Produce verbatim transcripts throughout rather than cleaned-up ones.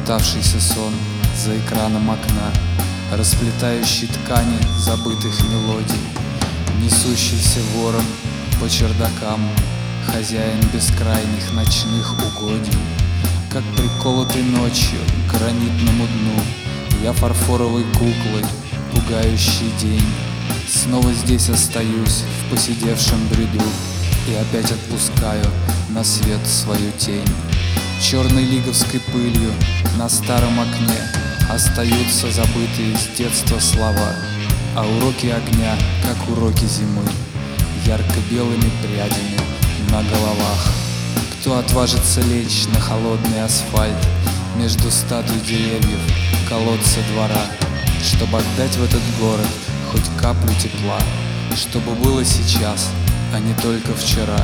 оставшийся сон за экраном окна, расплетающий ткани забытых мелодий, несущийся ворон по чердакам, хозяин бескрайних ночных угодий. Как приколотый ночью к гранитному дну, я фарфоровой куклой, пугающий день. Снова здесь остаюсь в поседевшем бреду и опять отпускаю на свет свою тень. Черной лиговской пылью на старом окне остаются забытые с детства слова, а уроки огня, как уроки зимы, ярко-белыми прядями на головах. Кто отважится лечь на холодный асфальт между статуй деревьев колодца двора, чтобы отдать в этот город хоть каплю тепла, чтобы было сейчас, а не только вчера.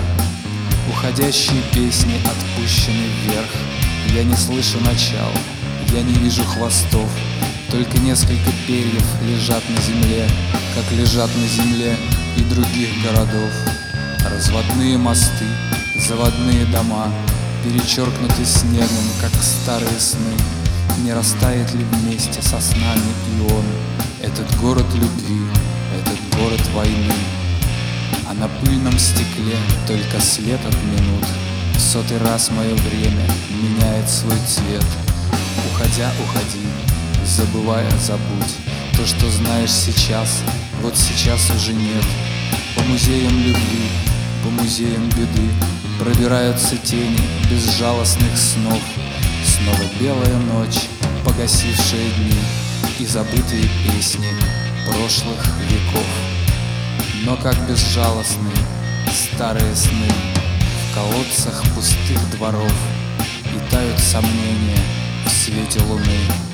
Уходящие песни отпущены вверх, я не слышу начал, я не вижу хвостов, только несколько перьев лежат на земле, как лежат на земле и других городов. Разводные мосты, заводные дома перечеркнуты снегом, как старые сны. Не растает ли вместе со снами и он, этот город любви, этот город войны? А на пыльном стекле только след от минут. В сотый раз мое время меняет свой цвет. Уходя, уходи, забывая, забудь. То, что знаешь сейчас, вот сейчас уже нет. По музеям любви, по музеям беды пробираются тени безжалостных снов. Снова белая ночь, погасившие дни и забытые песни прошлых веков. Но как безжалостны старые сны в колодцах пустых дворов, и тают сомнения в свете луны.